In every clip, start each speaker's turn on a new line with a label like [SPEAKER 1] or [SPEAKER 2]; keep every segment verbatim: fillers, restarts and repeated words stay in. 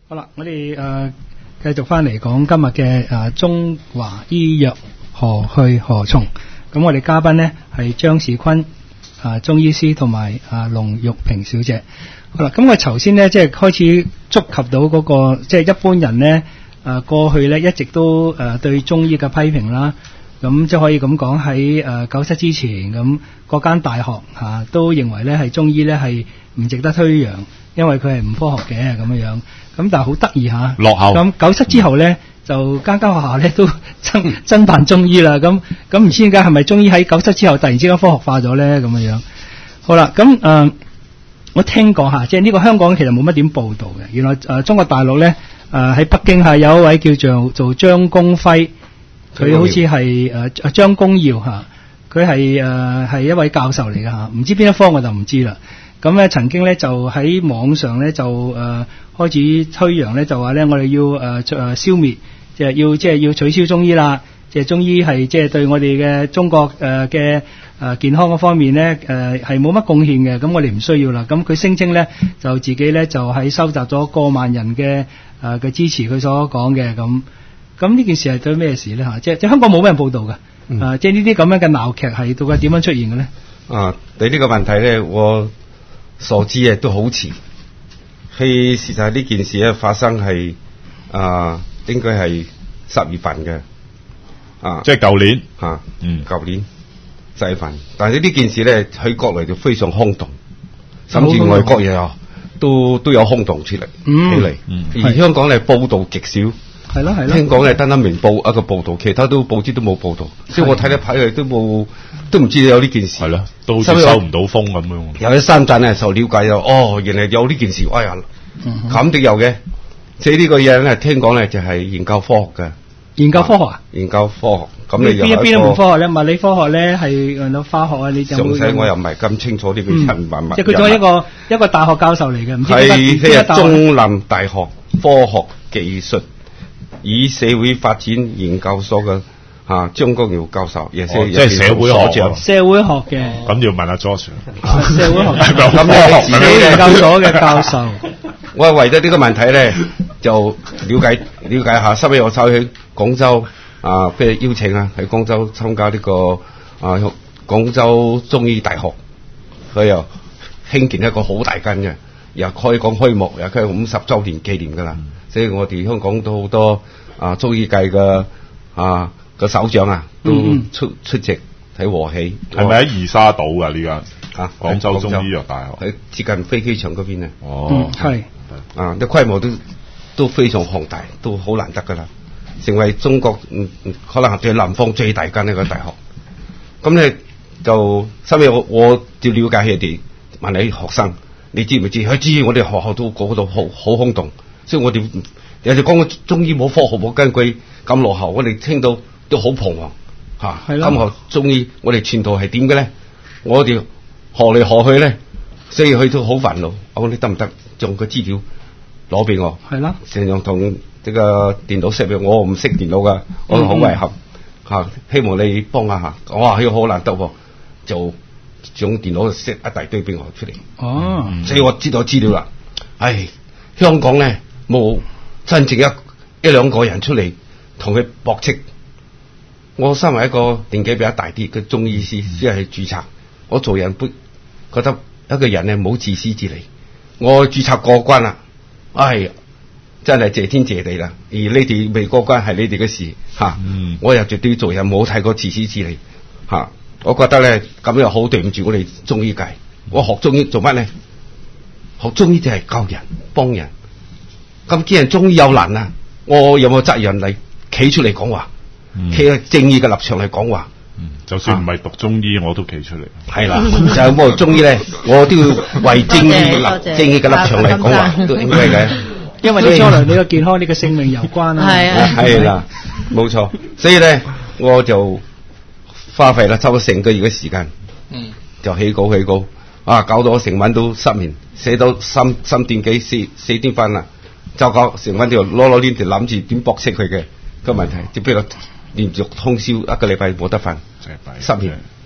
[SPEAKER 1] 好啦，我哋誒繼續翻嚟講今日嘅誒中華醫藥何去何從。咁我哋嘉賓呢係張士坤啊中醫師同埋啊龍玉萍小姐。好啦，咁我頭先呢即係開始觸及到嗰、那個即係、就是、一般人呢誒過去呢一直都誒對中醫嘅批評啦。咁即係可以咁講喺誒九七之前，咁各間大學嚇、啊、都認為咧係中醫咧係唔值得推揚，因為佢係唔科學嘅咁樣樣。咁但係好得意嚇，
[SPEAKER 2] 落後。
[SPEAKER 1] 咁九七之後咧，就間間學校咧都增增辦中醫啦。咁咁唔知點解係咪中醫喺九七之後突然之間科學化咗咧咁樣樣？好啦，咁誒、呃、我聽過嚇，即係呢個香港其實冇乜點報導嘅。原來誒、呃、中國大陸咧誒喺北京係有一位叫做做張公輝。佢好似係誒張公耀嚇，佢係誒係一位教授嚟嘅嚇，唔知邊一科我就唔知啦。咁咧曾經咧就喺網上咧就誒、呃、開始推揚咧，就話咧我哋要誒誒、呃、消滅，即係要即係要取消中醫啦。即係中醫係即係對我哋嘅中國誒嘅誒健康嗰方面咧誒係冇乜貢獻嘅，咁我哋唔需要啦。咁佢聲稱咧就自己咧就喺收集咗過萬人嘅誒嘅支持佢所講嘅咁。咁呢件事係對咩事咧嚇？即係即係香港冇咩人報導嘅，嗯、啊！即係呢啲咁樣嘅鬧劇係到底點樣出現嘅咧？
[SPEAKER 3] 啊，對呢個問題咧，我所知嘅都好遲。係事實呢件事咧發生係啊，應該係十月份嘅啊，
[SPEAKER 2] 即係舊年
[SPEAKER 3] 嚇，
[SPEAKER 2] 嗯，
[SPEAKER 3] 舊年十月份。但係呢件事咧喺國內就非常轟動，甚至外國嘢啊都都有轟動出嚟起嚟。
[SPEAKER 2] 嗯，
[SPEAKER 3] 而香港咧報導極少。
[SPEAKER 1] 係咯係咯，
[SPEAKER 3] 聽講咧單單明報一個報導，其他都報紙都冇報導，即係我睇得排佢都冇，都唔知有呢件事。
[SPEAKER 2] 係咯，都好似收唔到風咁樣。
[SPEAKER 3] 有喺深圳咧受了解咗，哦，原來有呢件事，哎呀，肯定有嘅。即係呢個嘢咧，聽講咧就係研究科學嘅。
[SPEAKER 1] 研究科學啊？
[SPEAKER 3] 研究科學。咁你
[SPEAKER 1] 邊邊一門科學咧？物理科學咧係用到化學啊？你就
[SPEAKER 3] 詳細我又唔係咁清楚呢個人物物。
[SPEAKER 1] 即係佢做一個一個大學教授嚟嘅，唔知
[SPEAKER 3] 係係中南大學科學技術與社會發展研究所嘅啊張公耀教授，亦係
[SPEAKER 2] 即係社會學者，
[SPEAKER 1] 社會學嘅。
[SPEAKER 2] 咁要問阿 George，
[SPEAKER 1] 社會學
[SPEAKER 3] 咁你自己
[SPEAKER 1] 研究所嘅教授。
[SPEAKER 3] 我係為咗呢個問題咧，就了解了解下，收尾我走去廣州啊，俾人邀請啊，喺廣州參加呢個啊廣州中醫大學，佢又興建一個好大間嘅，又開講開幕，又佢五十週年紀念噶啦。所以我哋香港都好多啊中醫界嘅啊個首長啊都出、嗯、出席睇和氣。
[SPEAKER 2] 係咪喺二沙島噶呢間
[SPEAKER 3] 啊？
[SPEAKER 2] 廣州中醫藥大學
[SPEAKER 3] 喺接近飛機場嗰邊啊。
[SPEAKER 2] 哦，
[SPEAKER 1] 係、
[SPEAKER 3] 嗯、啊，啲規模都都非常龐大，都好難得噶啦，成為中國嗯可能係最南方最大間一個大學。咁咧就收尾我我要了解佢哋，問你學生，你知唔知？佢知我哋學校都嗰度好好轟動。所以我哋有時講中醫冇科學冇根據咁落後，我哋聽到都好彷徨嚇。咁學中醫，我哋前途係點嘅咧？我哋學嚟學去咧，所以佢都好煩惱。我講你得唔得？將個資料攞俾我。係啦，成日同呢個電腦識嘅，我唔識電腦噶，我好遺憾嚇。希望你幫下下。我話佢好難得喎，就將電腦識一大堆俾我出嚟。哦，所以我知道資料啦。唉，香港咧。冇真正一一兩個人出嚟同佢駁斥。我身為一個年紀比較大啲嘅中醫師，只係註冊。我做人不覺得一個人咧冇自私自利。我註冊過關啦，唉，真係謝天謝地啦。而你哋未過關係你哋嘅事嚇、啊嗯，我又絕對做人冇太過自私自利嚇、啊。我覺得咧咁樣好對唔住我哋中醫界。我學中醫做乜咧？學中醫就係教人幫人。咁既然中醫有難啊，我有冇責任嚟企出嚟講話，企喺、嗯、正義嘅立場嚟講話、
[SPEAKER 2] 嗯？就算唔係讀中醫，啊、我都企出嚟。係
[SPEAKER 3] 啦，就係我中醫咧，我都要為正義嘅立正義嘅立場嚟講話，都應該嘅。
[SPEAKER 1] 因為你將來你嘅健康、你嘅性命有關啊。係啊，
[SPEAKER 3] 係啦，冇錯。所以咧，我就花費啦，差唔多成個月嘅時間，嗯，就起稿起稿，啊，搞到我成晚都失眠，寫到三三點幾四四點半啦。就講成晚條攞攞呢條諗住點駁斥佢嘅個問題，只不過連續通宵一個禮拜冇得瞓，失眠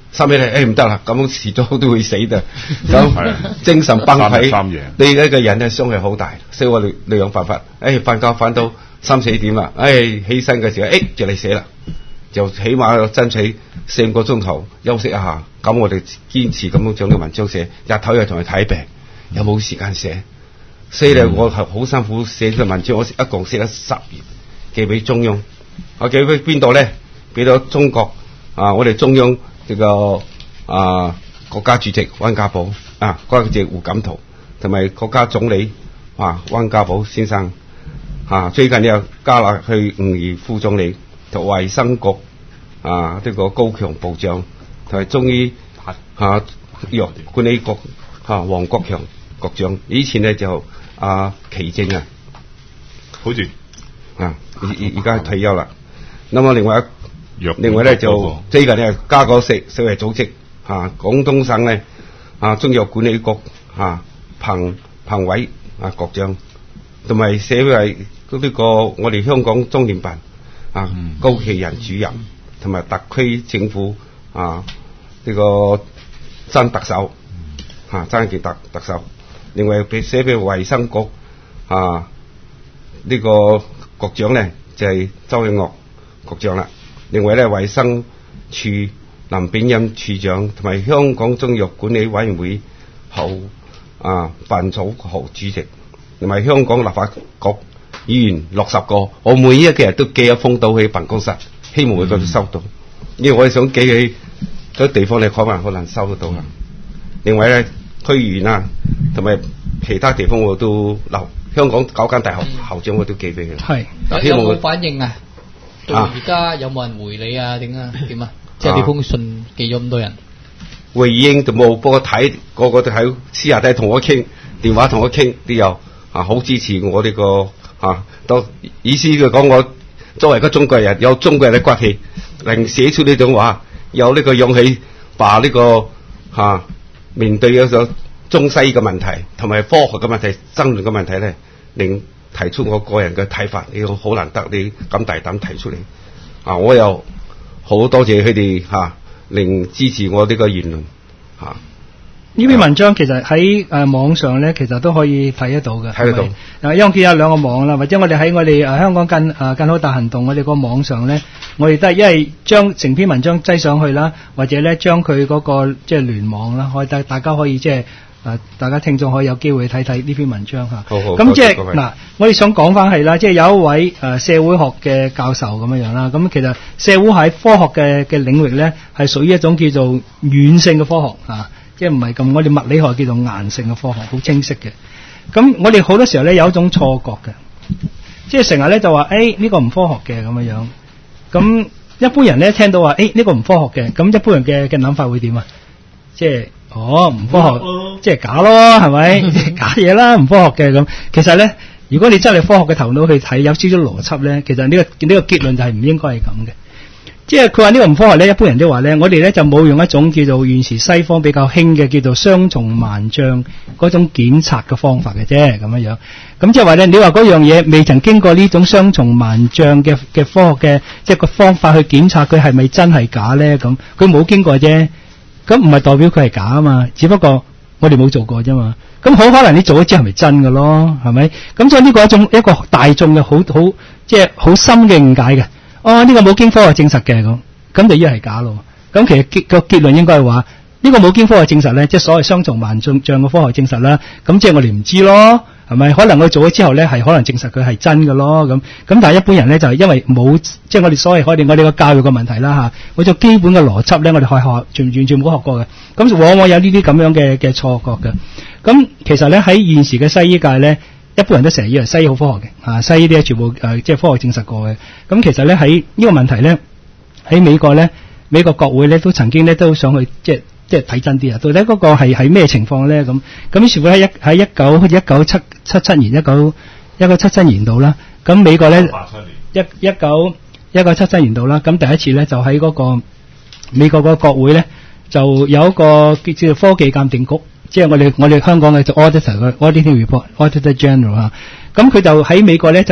[SPEAKER 3] 收尾咧，誒唔得啦，咁遲早都會死嘅，咁精神崩潰，
[SPEAKER 2] 三夜
[SPEAKER 3] 你一個人咧傷害好大，所以我哋你有辦法，誒瞓覺瞓到三四點啦，誒起身嘅時候，誒就嚟寫啦，就起碼要爭取四五個鐘頭休息一下，咁我哋堅持咁樣將啲文章寫，日頭又同佢睇病，又冇時間寫，所以咧我係好辛苦寫呢個文章，我一共寫咗十頁，寄俾中央，我寄俾邊度咧？俾到中國啊，我哋中央。呢、這個啊國家主席溫家寶啊，國家主席胡錦濤同埋國家總理啊溫家寶先生啊，最近又加落去吳儀副總理同衛生局啊呢、這個高強部長同埋中醫啊藥管理局啊黃國強局長，以前咧就啊祁正啊，
[SPEAKER 2] 好似
[SPEAKER 3] 啊而而而家退休啦。咁啊另外一另外咧就、那個、最近咧加個食世衛組織啊，廣東省咧啊中藥管理局啊彭彭偉啊局長，同埋社會嗰呢個我哋香港中聯辦啊、嗯、高奇仁主任，同埋特區政府啊呢、這個曾特首啊曾健特特首，另外俾寫俾衛生局啊呢、這個局長咧就係、是、周永岳局長啦。另外咧，衛生署林炳任處長同埋香港中藥管理委員會後啊范祖豪主席，同埋香港立法局議員六十個，我每一個日都寄一封到去辦公室，希望佢哋收到。嗯、因為我哋想寄去嗰啲地方，你可能可能收得到啦。另外咧，區議員啊，同埋其他地方我都留，香港九間大學校長我都寄俾佢。係，
[SPEAKER 4] 有冇反應啊？到而家有冇人回你啊？點啊？點啊？即係呢封信寄咗咁多人，
[SPEAKER 3] 回應就冇，不過睇個個都喺私下底同我傾，電話同我傾都有啊，好支持我呢、這個啊，都意思就講我作為一個中國人，有中國人嘅骨氣，能寫出呢種話，有呢個勇氣，把呢、這個啊面對嗰種中西嘅問題同埋科學嘅問題、爭論嘅問題咧，令提出我個人嘅睇法，你好難得你咁大膽提出嚟啊！我又好多謝佢哋嚇，令支持我呢個言論嚇。呢、啊、
[SPEAKER 1] 篇文章其實喺誒、呃、網上咧，其實都可以睇得到嘅。睇得到。啊，因為我見有兩個網啦，或者我哋喺我哋誒、呃、香港更誒、呃、更好大行動，我哋個網上咧，我哋都係因為將成篇文章擠上去啦，或者咧將佢嗰個即係聯網啦，可以大大家可以即係。啊！大家聽眾可以有機會睇睇呢篇文章嚇。好好。咁即係嗱，我哋想講翻係啦，即係有一位誒、呃、社會學嘅教授咁樣樣啦。咁其實社會喺科學嘅嘅領域咧，係屬於一種叫做軟性嘅科學啊，即係唔係咁我哋物理學叫做硬性嘅科學，好清晰嘅。咁我哋好多時候咧有一種錯覺嘅，即係成日咧就話誒呢個唔科學嘅咁樣樣。咁一般人咧聽到話誒呢個唔科學嘅，咁一般人嘅嘅諗法會點啊？即係。哦，唔科學，嗯、即係假咯，係咪？假嘢啦，唔科學嘅咁。其實咧，如果你真係科學嘅頭腦去睇，有少少邏輯咧，其實呢、這個呢、這個結論就係唔應該係咁嘅。即係佢話呢個唔科學咧，一般人都話咧，我哋咧就冇用一種叫做現時西方比較興嘅叫做雙重盲障嗰種檢測嘅方法嘅啫，咁樣樣。咁即係話咧，你話嗰樣嘢未曾經過呢種雙重盲障嘅嘅科學嘅即係個方法去檢測佢係咪真係假咧？咁佢冇經過啫。咁唔係代表佢係假啊嘛，只不過我哋冇做過啫嘛。咁好可能你做咗之後係咪真嘅咯？係咪？咁所以呢個係一種一個大眾嘅好好即係好深嘅誤解嘅。哦，呢、這個冇經科學證實嘅咁，咁就依係假咯。咁其實結個結論應該係話呢個冇經科學證實咧，即係所謂雙重盲障嘅科學證實啦。咁即係我哋唔知咯。係咪？可能我做咗之後咧，係可能證實佢係真嘅咯。咁咁，但係一般人咧就係因為冇，即係我哋所謂我哋我哋個教育嘅問題啦嚇。嗰種基本嘅邏輯咧，我哋學校完完全冇學過嘅。咁往往有呢啲咁樣嘅嘅錯覺嘅。咁其實咧喺現時嘅西醫界咧，一般人都成日以為西醫好科學嘅嚇，西醫啲全部誒、呃、即係科學證實過嘅。咁其實咧喺呢個問題咧，喺美國咧，美國國會咧都曾經咧都想去即係。即係睇真啲啊！到底嗰個係係咩情況咧？咁咁於是乎喺一喺一九一九七七七年一九一九七七年度啦。咁美國咧一一九一九七七年度啦。咁第一次咧就喺嗰個美國個國會咧就有一個叫做科技鑑定局，即係我哋我哋香港嘅就 auditor 嘅 auditing report auditor general 嚇。咁佢就喺美國咧就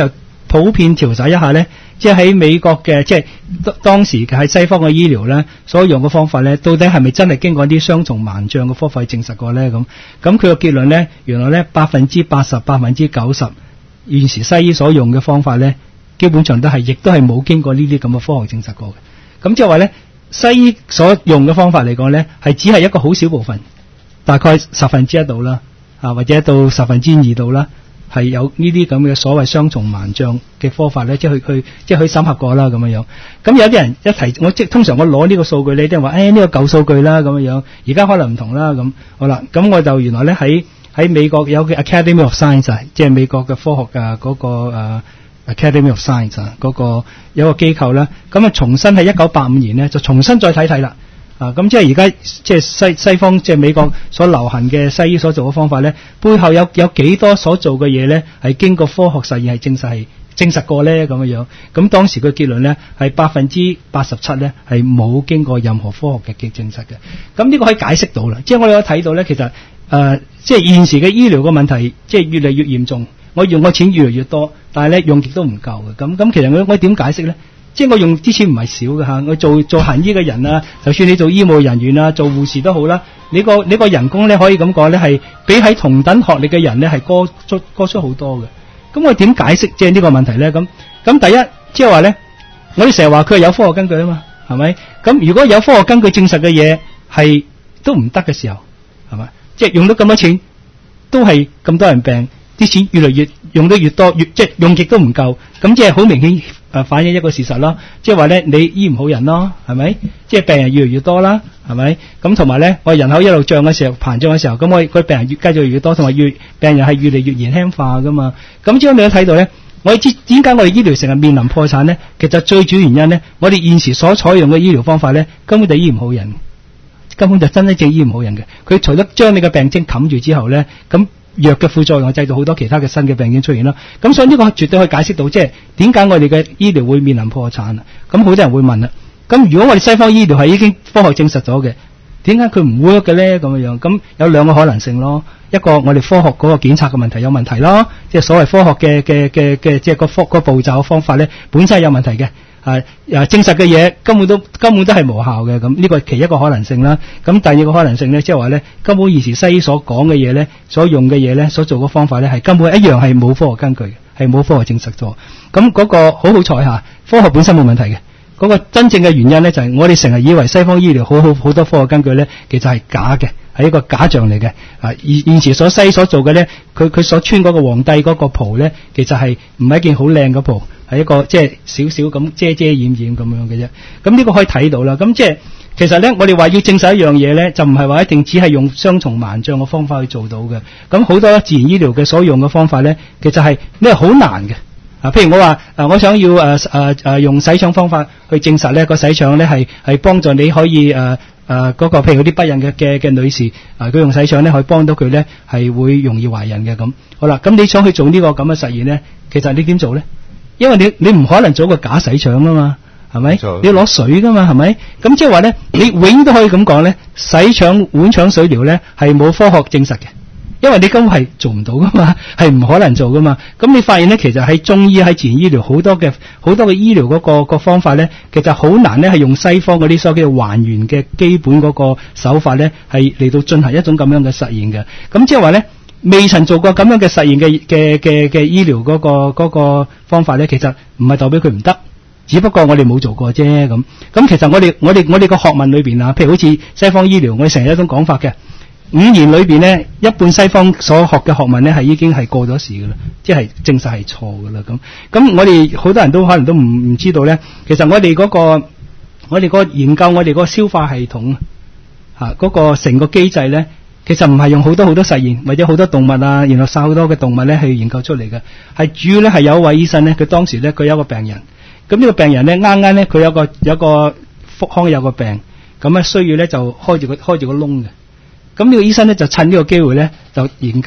[SPEAKER 1] 普遍調查一下咧，即係喺美國嘅即係當時喺西方嘅醫療咧，所用嘅方法咧，到底係咪真係經過啲雙重盲障嘅科法去證實過咧？咁咁佢個結論咧，原來咧百分之八十、百分之九十現時西醫所用嘅方法咧，基本上都係亦都係冇經過呢啲咁嘅科學證實過嘅。咁即係話咧，西醫所用嘅方法嚟講咧，係只係一個好少部分，大概十分之一度啦，啊或者到十分之二度啦。係有呢啲咁嘅所謂雙重盲障嘅科法咧，即係去去即係去審核過啦咁樣樣。咁有啲人一提我即係通常我攞呢個數據咧，啲人話誒呢個舊數據啦咁樣樣，而家可能唔同啦咁。好啦，咁我就原來咧喺喺美國有個 Academy of Science， 即係美國嘅科學嘅嗰個誒 Academy of Science 嗰個有個機構啦。咁啊重新喺一九八五年咧就重新再睇睇啦。啊，咁即係而家即係西西方即係美國所流行嘅西醫所做嘅方法咧，背後有有幾多所做嘅嘢咧，係經過科學實驗係證實係證實過咧咁樣樣。咁當時嘅結論咧係百分之八十七咧係冇經過任何科學嘅證實嘅。咁呢個可以解釋到啦，即係我哋可以睇到咧，其實誒、呃、即係現時嘅醫療嘅問題即係越嚟越嚴重，我用嘅錢越嚟越多，但係咧用極都唔夠嘅。咁咁其實我我點解釋咧？即係我用啲錢唔係少嘅嚇，我做做行醫嘅人啊，就算你做醫務人員啊，做護士都好啦，你個你個人工咧可以咁講咧係比喺同等學歷嘅人咧係高出高出好多嘅。咁我點解釋即係呢個問題咧？咁咁第一即係話咧，我哋成日話佢係有科學根據啊嘛，係咪？咁如果有科學根據證實嘅嘢係都唔得嘅時候，係咪？即係用到咁多錢都係咁多人病，啲錢越嚟越用得越多，越即係用極都唔夠，咁即係好明顯。誒反映一個事實咯，即係話咧，你醫唔好人咯，係咪？即係病人越嚟越多啦，係咪？咁同埋咧，我人口一路漲嘅時候，膨脹嘅時候，咁我佢病人越繼續越多，同埋越病人係越嚟越年輕化噶嘛。咁之後你都睇到咧，我哋知點解我哋醫療成日面臨破產咧？其實最主要原因咧，我哋現時所採用嘅醫療方法咧，根本就醫唔好人，根本就真真正醫唔好人嘅。佢除咗將你嘅病徵冚住之後咧，咁藥嘅副作用製造好多其他嘅新嘅病症出現啦，咁所以呢個絕對可以解釋到，即係點解我哋嘅醫療會面臨破產啊？咁好多人會問啦，咁如果我哋西方醫療係已經科學證實咗嘅，點解佢唔 work 嘅咧？咁樣樣，咁有兩個可能性咯，一個我哋科學嗰個檢測嘅問題有問題咯，即係所謂科學嘅嘅嘅嘅即係個科個步驟方法咧本身係有問題嘅。係啊，證實嘅嘢根本都根本都係無效嘅，咁呢個係其一個可能性啦。咁第二個可能性咧，即係話咧，根本現時西醫所講嘅嘢咧，所用嘅嘢咧，所做嘅方法咧，係根本一樣係冇科學根據嘅，係冇科學證實咗。咁嗰個好好彩嚇，科學本身冇問題嘅。嗰個真正嘅原因咧，就係我哋成日以為西方醫療好好好多科學根據咧，其實係假嘅，係一個假象嚟嘅。啊，現現時所西醫所做嘅咧，佢佢所穿嗰個皇帝嗰個袍咧，其實係唔係一件好靚嘅袍。係一個即係少少咁遮遮掩掩咁樣嘅啫，咁呢個可以睇到啦。咁即係其實咧，我哋話要證實一樣嘢咧，就唔係話一定只係用雙重盲障嘅方法去做到嘅。咁好多自然醫療嘅所用嘅方法咧，其實係呢係好難嘅。啊，譬如我話誒，我想要誒誒誒用洗腸方法去證實咧個洗腸咧係係幫助你可以誒誒嗰個譬如嗰啲不孕嘅嘅嘅女士啊，佢用洗腸咧可以幫到佢咧係會容易懷孕嘅咁。好啦，咁你想去做呢個咁嘅實驗咧，其實你點做咧？因為你你唔可能做個假洗腸啊嘛，係咪？你要攞水噶嘛，係咪？咁即係話咧，你永遠都可以咁講咧，洗腸碗腸水療咧係冇科學證實嘅，因為你根本係做唔到噶嘛，係唔可能做噶嘛。咁你發現咧，其實喺中醫喺自然醫療好多嘅好多嘅醫療嗰個個方法咧，其實好難咧係用西方嗰啲所謂叫還原嘅基本嗰個手法咧，係嚟到進行一種咁樣嘅實驗嘅。咁即係話咧。未曾做過咁樣嘅實驗嘅嘅嘅嘅醫療嗰個嗰個方法咧，其實唔係代表佢唔得，只不過我哋冇做過啫咁。咁其實我哋我哋我哋個學問裏邊啊，譬如好似西方醫療，我哋成日有一種講法嘅，五年裏邊咧，一半西方所學嘅學問咧係已經係過咗時噶啦，即係證實係錯噶啦咁。咁我哋好多人都可能都唔唔知道咧，其實我哋嗰個我哋個研究我哋個消化系統啊嗰個成個機制咧。其實唔係用好多好多實驗或者好多動物啊，然後殺好多嘅動物咧去研究出嚟嘅，係主要咧係有一位醫生咧，佢當時咧佢有一個病人，咁呢個病人咧啱啱咧佢有個有個腹腔有個病，咁咧需要咧就開住個開住個窿嘅，咁呢個醫生咧就趁呢個機會咧就研究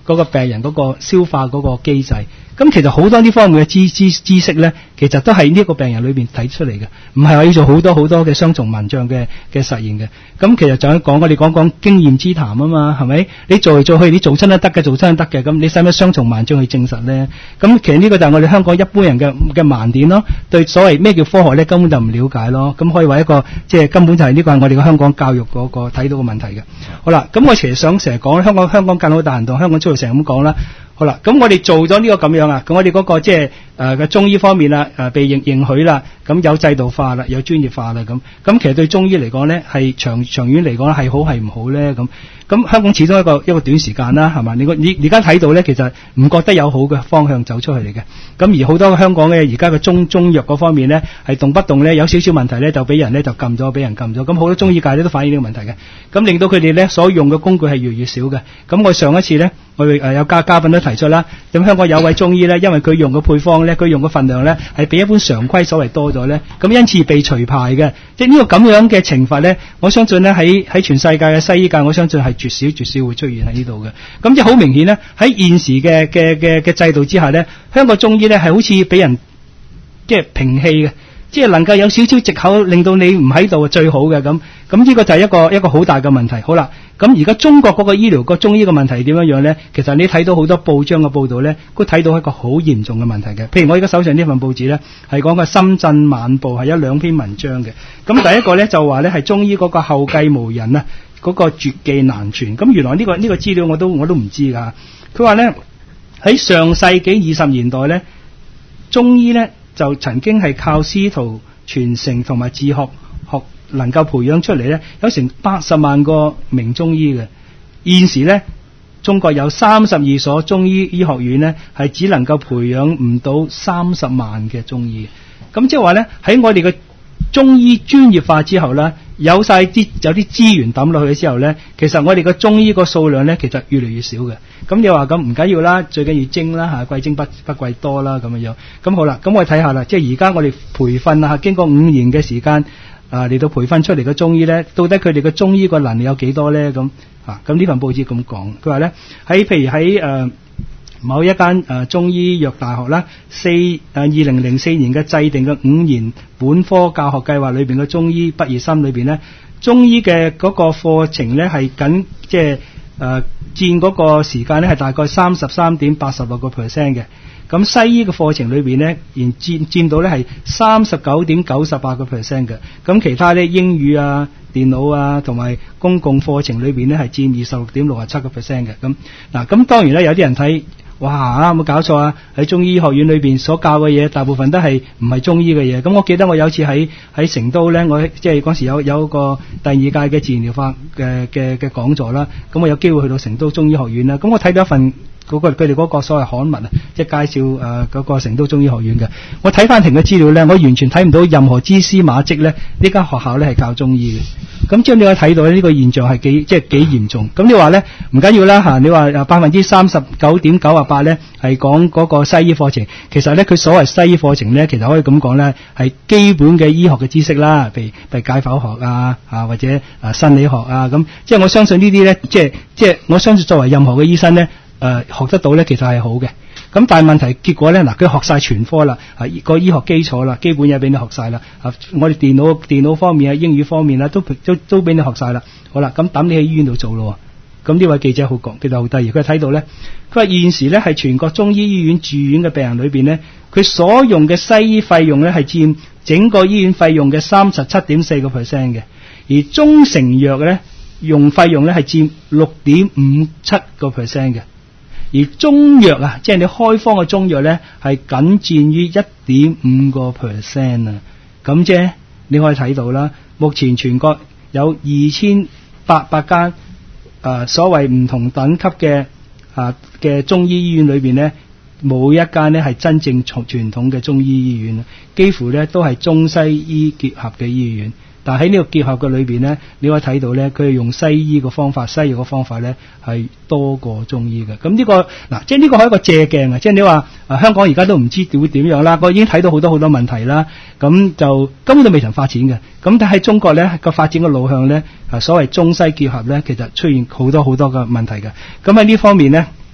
[SPEAKER 1] 嗰個病人嗰個消化嗰個機制。咁其實好多呢方面嘅知知知識咧，其實都係呢個病人裏邊睇出嚟嘅，唔係話要做好多好多嘅雙重萬象嘅嘅實驗嘅。咁其實就講我哋講講經驗之談啊嘛，係咪？你做嚟做去，你做親都得嘅，做親都得嘅，咁你使乜雙重萬象去證實咧？咁其實呢個就係我哋香港一般人嘅嘅盲點咯，對所謂咩叫科學咧，根本就唔了解咯。咁可以話一個即係根本就係呢個係我哋嘅香港教育嗰個睇到嘅問題嘅。好啦，咁我其實想成日講香港香港更好大行動，香港出嚟成日咁講啦。好啦，咁我哋做咗呢個咁樣啊，咁我哋嗰個即係誒嘅中醫方面啦，誒、呃、被認認許啦，咁有制度化啦，有專業化啦，咁咁其實對中醫嚟講咧，係長長遠嚟講係好係唔好咧？咁咁香港始終一個一個短時間啦，係嘛？你你而家睇到咧，其實唔覺得有好嘅方向走出去嚟嘅。咁而好多香港嘅而家嘅中中藥嗰方面咧，係動不動咧有少少問題咧，就俾人咧就禁咗，俾人禁咗。咁好多中醫界咧都反映呢個問題嘅，咁令到佢哋咧所用嘅工具係越嚟越少嘅。咁我上一次咧，我哋誒有嘉嘉賓都提出啦，咁香港有位中醫咧，因為佢用嘅配方咧，佢用嘅份量咧係比一般常規所謂多咗咧，咁因此被除牌嘅。即係呢個咁樣嘅懲罰咧，我相信咧喺喺全世界嘅西醫界，我相信係絕少絕少會出現喺呢度嘅。咁即係好明顯咧，喺現時嘅嘅嘅嘅制度之下咧，香港中醫咧係好似俾人即係摒棄嘅。即係能夠有少少藉口令到你唔喺度係最好嘅。咁咁呢個就係一個一個好大嘅問題。好啦，咁而家中國嗰個醫療個中醫嘅問題點樣樣咧？其實你睇到好多報章嘅報道咧，都睇到一個好嚴重嘅問題嘅。譬如我而家手上呢份報紙咧，係講個《深圳晚報》係有兩篇文章嘅。咁第一個咧就話咧係中醫嗰個後繼無人啊，嗰、嗰個絕技難傳。咁原來呢、呢個呢、呢個資料我都我都唔知㗎。佢話咧喺上世紀二十年代咧，中醫咧就曾經係靠師徒傳承同埋自學學能夠培養出嚟咧，有成八十萬個名中醫嘅。現時咧，中國有三十二所中醫醫學院咧，係只能夠培養唔到三十萬嘅中醫。咁即係話咧，喺我哋嘅中醫專業化之後咧，有晒啲有啲資源抌落去之後咧，其實我哋嘅中醫個數量咧，其實越嚟越少嘅。咁你話咁唔緊要啦，最緊要精啦嚇，貴精不不貴多啦咁樣樣。咁好啦，咁我哋睇下啦，即係而家我哋培訓啊，經過五年嘅時間啊嚟到培訓出嚟嘅中醫咧，到底佢哋嘅中醫個能力有幾多咧？咁啊，咁呢份報紙咁講，佢話咧喺譬如喺誒、呃、某一間誒、呃、中醫藥大學啦，四誒二零零四年嘅制定嘅五年本科教學計劃裏邊嘅中醫畢業生裏邊咧，中醫嘅嗰個課程咧係僅即係誒佔嗰個時間咧係大概三十三點八十六個 percent 嘅。咁西醫嘅課程裏邊咧，然佔佔到咧係三十九點九十八個 percent 嘅。咁其他咧英語啊、電腦啊同埋公共課程裏邊咧係佔二十六點六十七個 percent 嘅。咁嗱，咁當然咧有啲人睇，哇，有冇搞錯啊？喺中醫學院裏邊所教嘅嘢，大部分都係唔係中醫嘅嘢。咁我記得我有次喺喺成都咧，我即係嗰時有有個第二屆嘅自然療法嘅嘅嘅講座啦。咁我有機會去到成都中醫學院啦。咁我睇到一份嗰、嗰個佢哋嗰個所謂刊物啊，即係介紹誒嗰、呃嗰個成都中醫學院嘅。我睇翻庭嘅資料咧，我完全睇唔到任何蛛絲馬跡咧，呢間學校咧係教中醫嘅。咁即係你可以睇到呢個現象係幾即係幾嚴重。咁你話咧唔緊要啦嚇，你話百分之三十九點九啊八咧係講嗰個西醫課程，其實咧佢所謂西醫課程咧，其實可以咁講咧係基本嘅醫學嘅知識啦，譬如譬如解剖學啊啊或者啊生理學啊咁。即係我相信呢啲咧，即係即係我相信作為任何嘅醫生咧。誒、呃、學得到咧，其實係好嘅。咁但係問題結果咧，嗱佢學晒全科啦，啊個醫學基礎啦，基本嘢俾你學晒啦。啊，我哋電腦電腦方面啊、英語方面啊，都都都俾你學晒啦。好啦，咁等你喺醫院度做咯。咁呢位記者好講，記得好得意。佢睇到咧，佢話現時咧係全國中醫醫院住院嘅病人裏邊咧，佢所用嘅西醫費用咧係佔整個醫院費用嘅三十七點四個 percent 嘅，而中成藥咧用費用咧係佔六點五七個 percent 嘅。而中藥啊，即係你開方嘅中藥咧，係僅佔於一點五個 percent 啊。咁啫，你可以睇到啦。目前全國有二千八百間誒所謂唔同等級嘅啊嘅中醫醫院裏邊咧，冇一間咧係真正從傳統嘅中醫醫院，幾乎咧都係中西醫結合嘅醫院。但喺呢個結合嘅裏邊咧，你可以睇到咧，佢係用西醫嘅方法、西藥嘅方法咧，係多過中醫嘅。咁呢、這個嗱，即係呢個係一個借鏡啊！即係你話啊，香港而家都唔知會點樣啦，我已經睇到好多好多問題啦。咁就根本都未曾發展嘅。咁但係中國咧個發展嘅路向咧，啊所謂中西結合咧，其實出現好多好多嘅問題嘅。咁喺呢方面咧，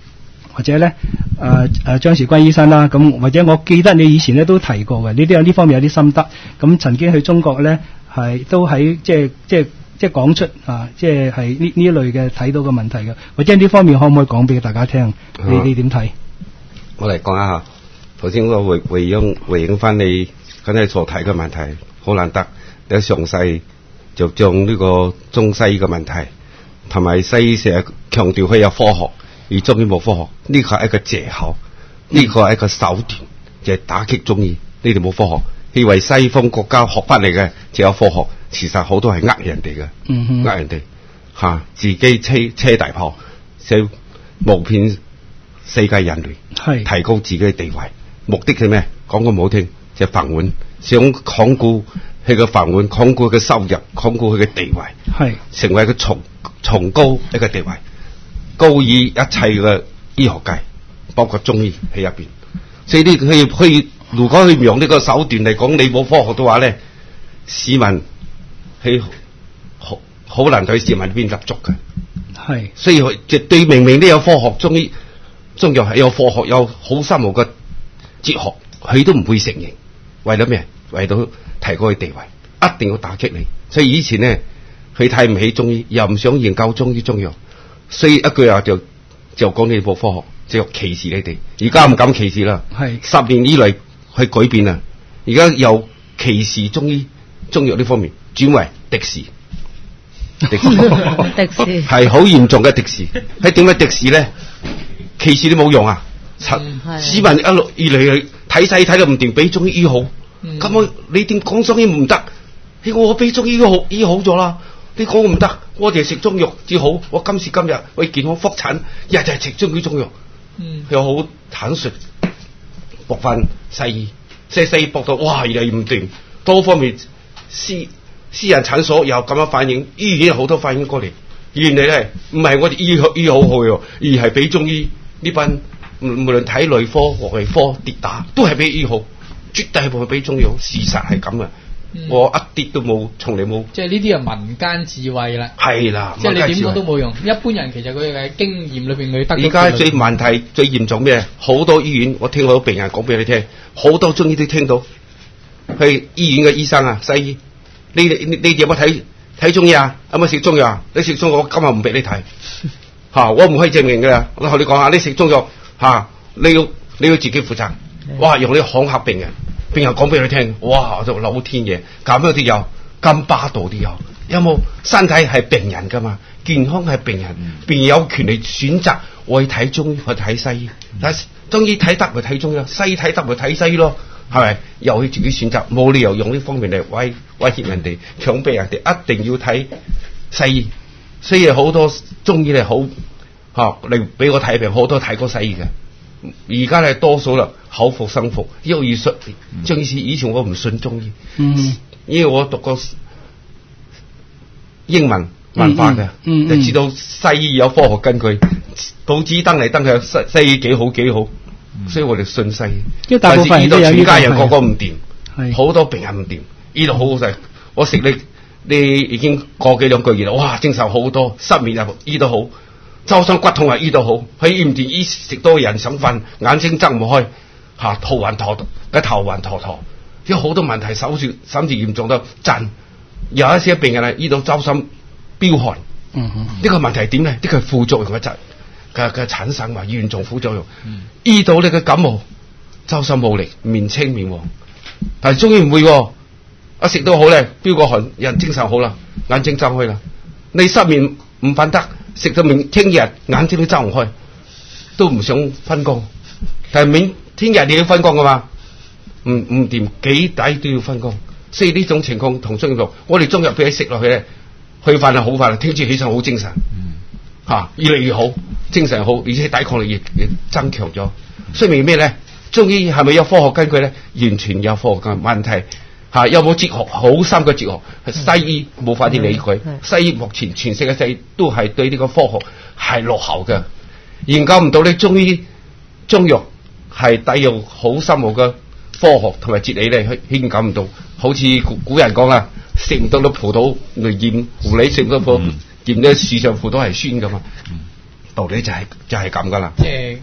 [SPEAKER 1] 或者咧誒誒張時輝醫生啦，咁或者我記得你以前咧都提過嘅，你都有呢方面有啲心得。咁曾經去中國咧係都喺即係即係即係講出啊，即係係呢呢一類嘅睇到嘅問題嘅，或者呢方面可唔可以講俾大家聽？你你點睇？
[SPEAKER 3] 我嚟講一下，頭先我回回應回應翻你剛才所提嘅問題，好難得你詳細就將呢個中西嘅問題，同埋西醫成日強調佢有科學，而中醫冇科學，呢個係一個藉口，呢個係一個手段，就係打擊中醫。呢啲冇科學，以為西方國家學翻嚟嘅就有科學，其實好多係呃人哋嘅，
[SPEAKER 1] 嗯
[SPEAKER 3] 呃人哋嚇、啊、自己車車大炮，想謀騙世界人類，
[SPEAKER 1] 係
[SPEAKER 3] 提高自己嘅地位，目的係咩？講句唔好聽，就係飯碗，想鞏固佢嘅飯碗，鞏固佢嘅收入，鞏固佢嘅地位，
[SPEAKER 1] 係
[SPEAKER 3] 成為一個崇崇高一個地位，高於一切嘅醫學界，包括中醫喺入邊。所以呢，佢佢如果佢唔用呢個手段嚟講，你冇科學嘅話咧，市民係好好難對市民邊立足嘅。
[SPEAKER 1] 係，
[SPEAKER 3] 所以佢絕對明明都有科學，中醫中藥係有科學，有好深奧嘅哲學，佢都唔會承認。為咗咩？為咗提高佢地位，一定要打擊你。所以以前咧，佢睇唔起中醫，又唔想研究中醫中藥，所以一句話就就講你冇科學，就歧視你哋。而家唔敢歧視啦，
[SPEAKER 1] 係
[SPEAKER 3] 十年以來去改變啦。而家由歧視中醫中藥呢方面轉為敵視。敵視
[SPEAKER 5] 敵視
[SPEAKER 3] 係好嚴重嘅敵視。喺點解敵視咧？歧視都冇用啊！
[SPEAKER 5] 嗯
[SPEAKER 3] 市民一路越嚟越睇西睇到唔掂，俾中醫醫好。咁、嗯、我你點講中醫唔得？我俾中醫醫好醫好咗啦。你講唔得，我哋食中藥至好。我今時今日為健康復診，日日食中醫中藥。嗯，又好坦率，駁翻西醫，即係西醫駁到哇，越嚟越唔掂。多方面私私人診所又咁樣反映，醫院有好多反映過嚟。原來咧唔係我哋醫好醫好去，而係俾中醫呢班無論睇內科或外科跌打，都係俾醫好，絕對係俾中醫好。事實係咁嘅，嗯、我一啲都冇，從嚟冇。
[SPEAKER 4] 即係呢啲係民間智慧啦。
[SPEAKER 3] 係啦，
[SPEAKER 4] 即係你點講都冇用。一般人其實佢嘅經驗裏邊佢得。
[SPEAKER 3] 而家最問題最嚴重咩？好多醫院，我聽好多病人講俾你聽，好多中醫都聽到，去醫院嘅醫生啊，西醫，你你你哋有冇睇？睇中醫啊？有冇食中藥啊？你食中藥，我今日唔俾你睇吓、啊，我唔可以證明嘅。我同你講下，你食中藥吓、啊，你要你要自己負責。哇！用啲恐嚇病人，病人講俾你聽，哇！就老天爺，咁樣啲有，咁霸道啲有，有冇？身體係病人噶嘛，健康係病人，病人有權利選擇我去睇中醫，去睇西醫。但係中醫睇得咪睇中醫，西醫睇得咪睇西醫咯。係咪？又可以自己選擇，冇理由用呢方面嚟威威脅人哋，強迫人哋一定要睇西醫。所以好多中醫咧好嚇，你俾我睇病，好多睇過西醫嘅。而家咧多數啦，口服心服，因為術中醫以前我唔信中醫，嗯，因為我讀過英文文化嘅，嗯嗯嗯、就知道西醫有科學根據，報紙登嚟登去，西西醫幾好幾好。所以我哋信西醫，但係醫到全家人個個唔掂，好多病人唔掂，醫到好好細。我食你你已經過幾兩個月啦，哇，精神好多，失眠又醫得好，周身骨痛又醫得好，佢醫唔掂醫食多人想瞓，眼睛睜唔開，吓、啊、頭暈陀陀，嘅頭暈陀陀，有好多問題，手術甚至嚴重到震。有一些病人係醫到周身飆汗，嗯哼，呢個問題係點咧？呢個係副作用嘅質。嘅嘅產生話嚴重副作用，醫、嗯、到你嘅感冒，周身冇力，面青面黃。但係中醫唔會、哦，一食到好咧，飆個汗，人精神好啦，眼睛睜開啦。你失眠唔瞓得，食到明聽日眼睛都睜唔開，都唔想分工。但係明聽日你要分工噶嘛？唔唔掂，幾抵都要分工。所以呢種情況同中醫同，我哋中藥俾你食落去咧，去瞓就好瞓，聽朝起身好精神。嗯吓、啊，越嚟越好，精神好，而且抵抗力亦亦增強咗。說明咩咧？中醫係咪有科學根據咧？完全有科學嘅問題。吓、啊，有冇哲學？好深嘅哲學。西醫冇法啲理佢。西醫目前全世界西醫都係對呢個科學係落後嘅，研究唔到你中醫中藥係帶有好深奧嘅科學同埋哲理咧，去研究唔到。好似古古人講啦，食唔到啲葡萄嚟驗狐狸，食唔到葡萄。驗咧樹上葡萄係酸噶嘛，道理就係、是、就係咁噶啦。
[SPEAKER 4] 即係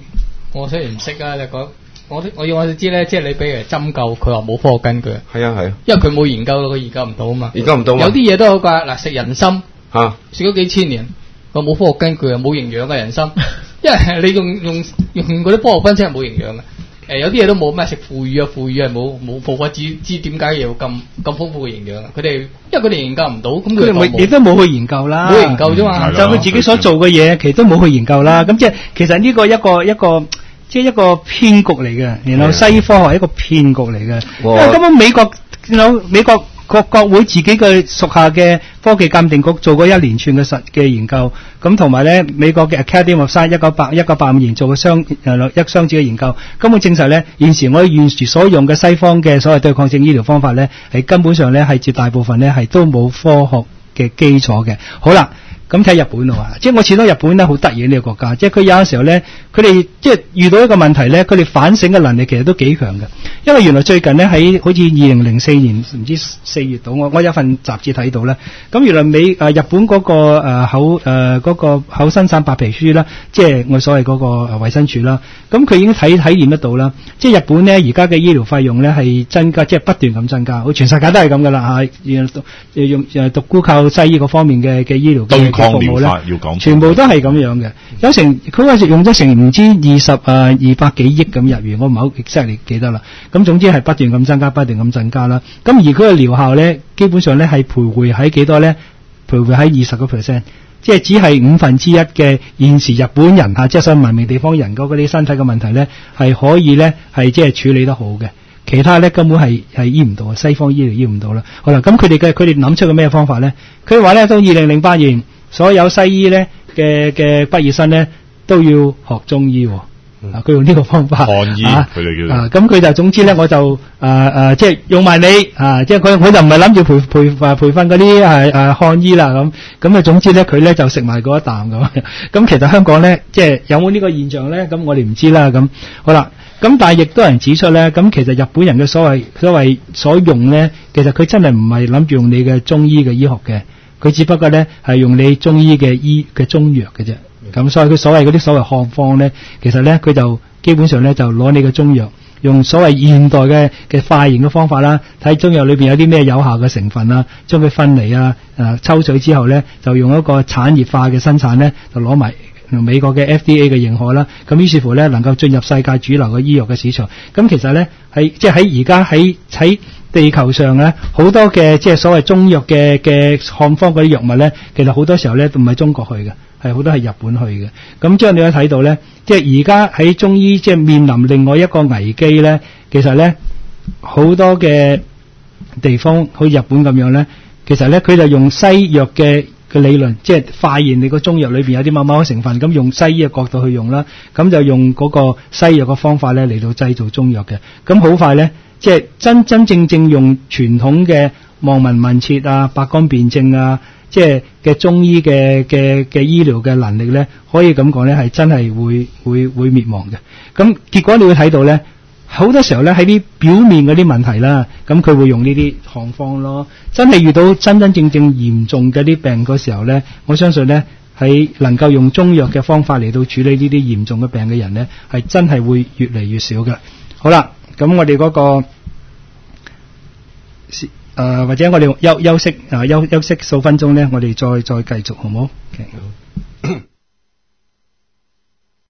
[SPEAKER 4] 我雖然唔識啊，你講我我要我哋知咧，即係你俾人針灸，佢話冇科學根據。
[SPEAKER 3] 係啊係啊，
[SPEAKER 4] 因為佢冇研究到，佢研究唔到啊嘛。
[SPEAKER 3] 研究唔到嘛。
[SPEAKER 4] 有啲嘢都好㗎，嗱食人參
[SPEAKER 3] 嚇，
[SPEAKER 4] 食咗幾千年，佢冇科學根據啊，冇營養嘅人參，因為你用用用嗰啲科學分析係冇營養嘅。誒、呃、有啲嘢都冇咩食腐乳啊，腐乳係冇冇冇法知知點解要咁咁豐富嘅營養啊！佢哋因為佢哋研究唔到，咁佢哋
[SPEAKER 1] 亦都冇去研究啦，
[SPEAKER 4] 冇研究啫嘛，
[SPEAKER 1] 就佢自己所做嘅嘢，其實都冇去研究啦。咁即係其實呢個一個一個即係一個騙局嚟嘅，然後西科學係一個騙局嚟嘅，因為根本美國有美國。國國會自己嘅屬下嘅科技鑑定局做過一連串嘅實嘅研究，咁同埋咧美國嘅 Academy of Science 一九八一九八五年做嘅雙誒一雙子嘅研究，根本證實咧現時我哋現時所用嘅西方嘅所謂對抗性醫療方法咧，係根本上咧係絕大部分咧係都冇科學嘅基礎嘅。好啦。咁睇日本咯啊！即係我始終日本咧好得意呢個國家，即係佢有陣時候咧，佢哋即係遇到一個問題咧，佢哋反省嘅能力其實都幾強嘅。因為原來最近咧喺好似二零零四年唔知四月度，我我有份雜誌睇到咧，咁原來美誒、呃、日本嗰、那個誒、呃、口誒嗰、呃那個口生產白皮書啦，即係我所謂嗰個誒衛生署啦，咁佢已經睇體驗得到啦。即係日本咧而家嘅醫療費用咧係增加，即係不斷咁增加，好全世界都係咁噶啦嚇，用用誒獨孤靠西醫嗰方面嘅嘅醫療嘅服務咧，全部都係咁樣嘅。有成佢話用咗成唔知二十誒二百幾億咁日元，我唔係好 exactly 記得啦。咁總之係不斷咁增加，不斷咁增加啦。咁而佢嘅療效咧，基本上咧係徘徊喺幾多咧？徘徊喺二十個 percent， 即係只係五分之一嘅現時日本人嚇，即係所謂文明地方人嗰啲身體嘅問題咧，係可以咧係即係處理得好嘅。其他咧根本係係醫唔到，西方醫療醫唔到啦。好啦，咁佢哋嘅佢哋諗出個咩方法咧？佢話咧到二零零八年，所有西醫咧嘅嘅畢業生咧都要學中醫喎。啊，佢用呢個方法，
[SPEAKER 2] 漢醫佢哋叫
[SPEAKER 1] 啊，咁佢就總之咧，我就誒誒、呃，即係用埋你啊，即係佢佢就唔係諗住培培誒培訓嗰啲誒誒漢醫啦，咁咁啊，總之咧，佢咧就食埋嗰一啖咁。咁其實香港咧，即係有冇呢個現象咧？咁我哋唔知啦。咁好啦，咁但係亦都有人指出咧，咁其實日本人嘅所謂所謂所用咧，其實佢真係唔係諗住用你嘅中醫嘅醫學嘅，佢只不過咧係用你中醫嘅醫嘅中藥嘅啫。咁所以佢所謂嗰啲所謂漢方咧，其實咧佢就基本上咧就攞你嘅中藥，用所謂現代嘅嘅化驗嘅方法啦，睇中藥裏邊有啲咩有效嘅成分啦，將佢分離啊，誒、呃、抽取之後咧，就用一個產業化嘅生產咧，就攞埋美國嘅 F D A 嘅認可啦。咁於是乎咧，能夠進入世界主流嘅醫藥嘅市場。咁其實咧喺即係喺而家喺喺地球上咧，好多嘅即係所謂中藥嘅嘅漢方嗰啲藥物咧，其實好多時候咧都唔係中國去嘅。係好多係日本去嘅，咁即係你可以睇到咧，即係而家喺中醫即係面臨另外一個危機咧，其實咧好多嘅地方好似日本咁樣咧，其實咧佢就用西藥嘅嘅理論，即係化驗你個中藥裏邊有啲某某成分，咁用西醫嘅角度去用啦，咁就用嗰個西藥嘅方法咧嚟到製造中藥嘅，咁好快咧，即係真真正正用傳統嘅望聞問切啊、百肝辨證啊。即係嘅中醫嘅嘅嘅醫療嘅能力咧，可以咁講咧，係真係會會會滅亡嘅。咁結果你會睇到咧，好多時候咧喺啲表面嗰啲問題啦，咁佢會用呢啲漢方咯。真係遇到真真正正嚴重嘅啲病嗰時候咧，我相信咧喺能夠用中藥嘅方法嚟到處理呢啲嚴重嘅病嘅人咧，係真係會越嚟越少嘅。好啦，咁我哋嗰個。誒、呃、或者我哋休休息啊，休休息數分鐘咧，我哋再再繼續好唔好？ Okay.